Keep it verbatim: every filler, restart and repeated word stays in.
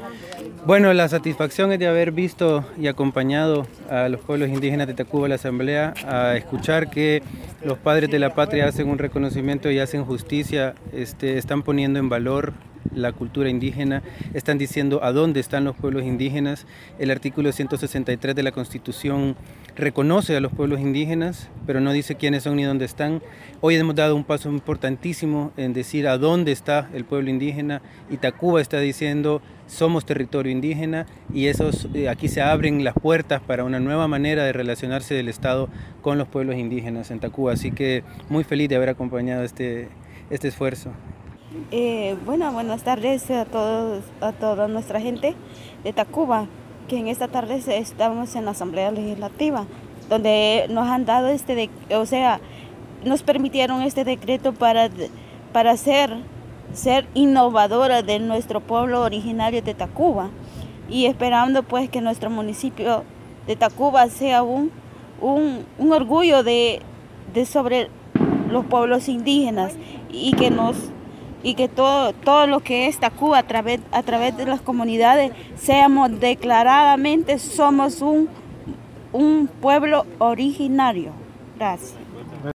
Bueno, la satisfacción es de haber visto y acompañado a los pueblos indígenas de Tacuba a la Asamblea, a escuchar que los padres de la patria hacen un reconocimiento y hacen justicia, este, están poniendo en valor la cultura indígena, están diciendo a dónde están los pueblos indígenas. El artículo ciento sesenta y tres de la Constitución reconoce a los pueblos indígenas, pero no dice quiénes son ni dónde están. Hoy hemos dado un paso importantísimo en decir a dónde está el pueblo indígena, y Tacuba está diciendo somos territorio indígena, y esos, eh, aquí se abren las puertas para una nueva manera de relacionarse del Estado con los pueblos indígenas en Tacuba. Así que muy feliz de haber acompañado este, este esfuerzo. Eh, bueno, buenas tardes a todos, a toda nuestra gente de Tacuba, que en esta tarde estamos en la Asamblea Legislativa, donde nos han dado este, de, o sea, nos permitieron este decreto para, para ser, ser innovadora de nuestro pueblo originario de Tacuba, y esperando pues que nuestro municipio de Tacuba sea un, un, un orgullo de, de sobre los pueblos indígenas, y que nos y que todo, todo lo que es Tacuba a través, a través de las comunidades seamos declaradamente somos un, un pueblo originario. Gracias.